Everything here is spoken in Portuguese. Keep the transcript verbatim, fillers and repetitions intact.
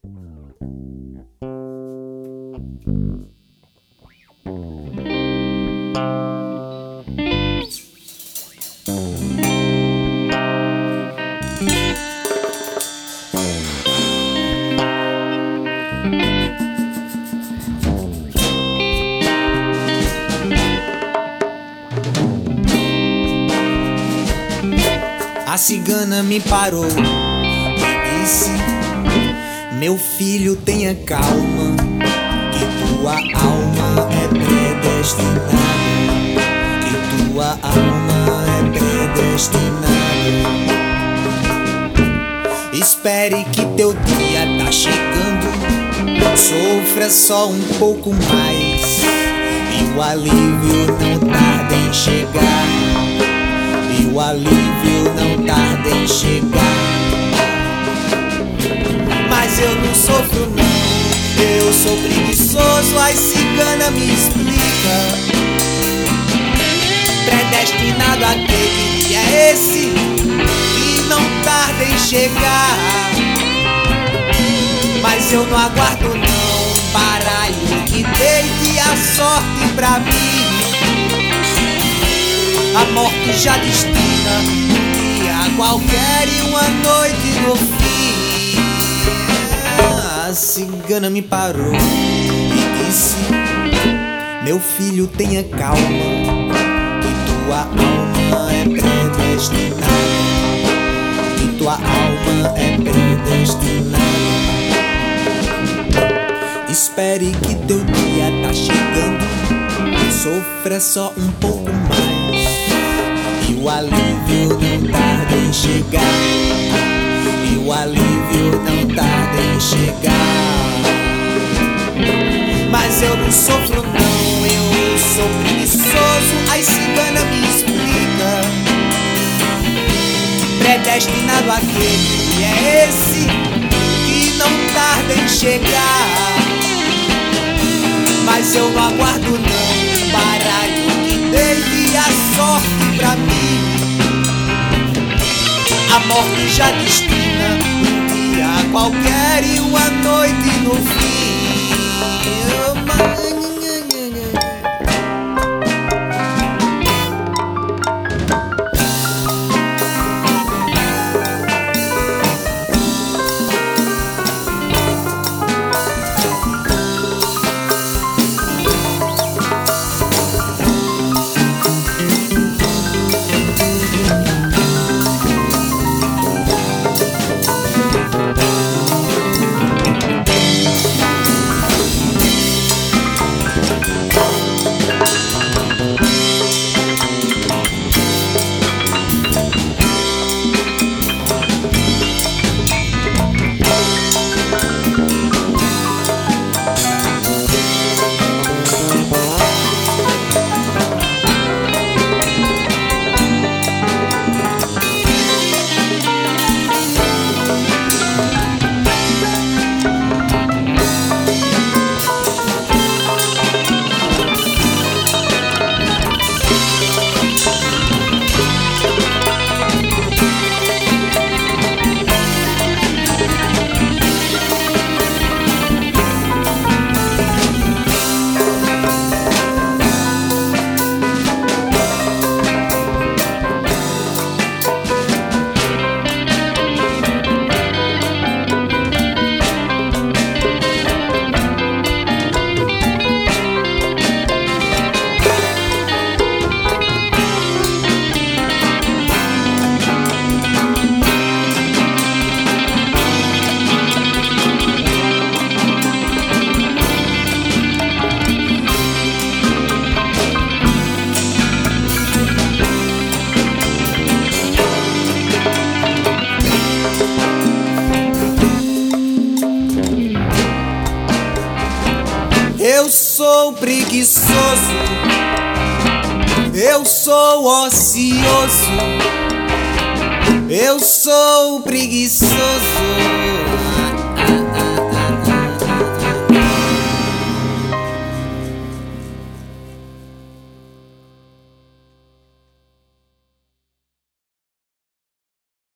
A cigana me parou e disse: meu filho, tenha calma, que tua alma é predestinada, que tua alma é predestinada. Espere que teu dia tá chegando, sofra só um pouco mais, e o alívio não tarda em chegar, e o alívio não tarda em chegar. Mas eu não sofro não, eu sou preguiçoso, a cigana me explica. Predestinado aquele que é esse, que não tarda em chegar. Mas eu não aguardo não, baralho que deite a sorte pra mim. A morte já destina um dia qualquer e uma noite no fim. A cigana me parou e disse: meu filho, tenha calma, que tua alma é predestinada, que tua alma é predestinada. Espere que teu dia tá chegando, sofra só um pouco mais, e o alívio não tarda em chegar, e o alívio não tarda em chegar. Mas eu não sofro não, eu sou preguiçoso, a cigana me explica. Predestinado aquele que é esse, que não tarda em chegar. Mas eu não aguardo não, baralho que deite a sorte pra mim. A morte já destina um dia qualquer e uma noite no fim. Eu sou preguiçoso, eu sou ocioso, eu sou preguiçoso.